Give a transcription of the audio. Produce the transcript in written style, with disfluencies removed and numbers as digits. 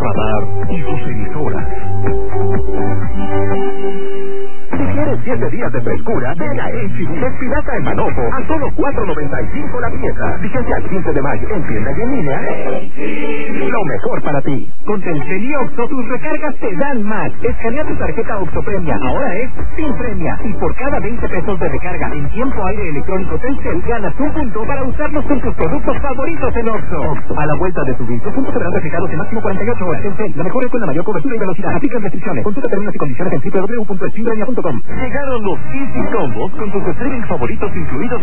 radar y sus emisoras. Si quieres 7 días de frescura, ven a Infinity Espinaca en manojo a solo $4.95 la pieza. Fíjate al 15 de mayo en tienda y en línea. Lo mejor para ti. Con Telcel y Oxxo, tus recargas te dan más. Escanea tu tarjeta Oxxo Premia. Ahora es sin premia. Y por cada 20 pesos de recarga en tiempo aire electrónico Telcel, ganas un punto para usarlos con tus productos favoritos en Oxxo. A la vuelta de tu bill, tus puntos serán reflejados en máximo 48 horas. Telcel, la mejor red con la mayor cobertura y velocidad. Aplican restricciones. Consulta términos y condiciones en www.eximpremia.com. Llegaron los Easy Combos con tus streaming favoritos incluidos